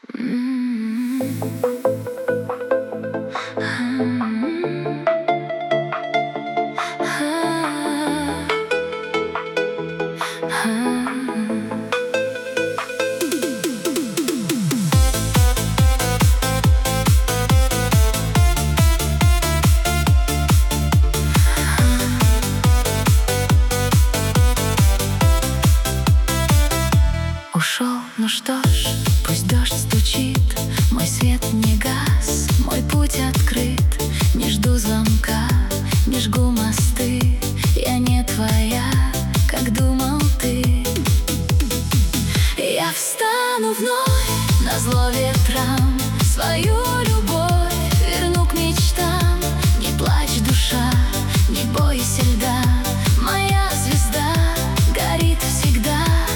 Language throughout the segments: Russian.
Ушел, ну что ж, пусть дождь стучит, мой свет не гас, мой путь открыт. Не жду звонка, не жгу мосты, я не твоя, как думал ты. Я встану вновь назло ветрам, свою любовь верну к мечтам. Не плачь, душа, не бойся льда, моя звезда горит всегда.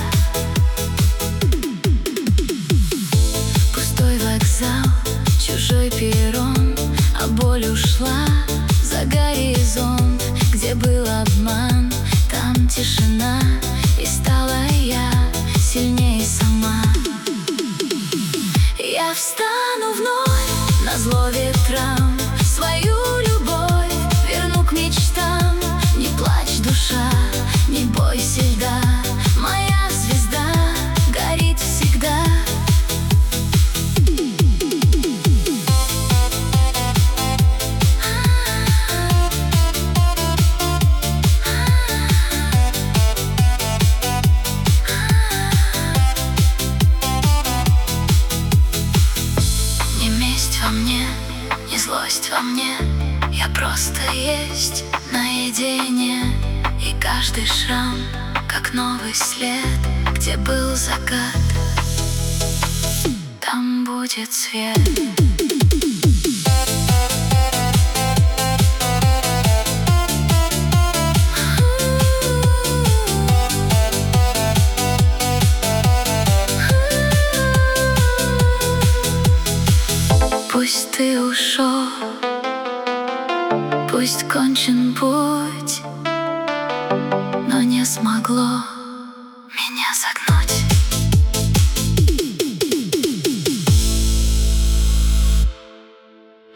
Пустой вокзал, чужой перрон, а боль ушла за горизонт. Где был обман, там тишина, и стала я сильнее сама. Я встану вновь назло ветрам, свою любовь верну к мечтам. Не плачь, душа, не бойся льда, моя звезда горит всегда. Во мне, не злость во мне, я просто есть наедине. И каждый шрам, как новый след, где был закат, там будет свет. Пусть ты ушел, пусть кончен путь, но не смогло меня загнать.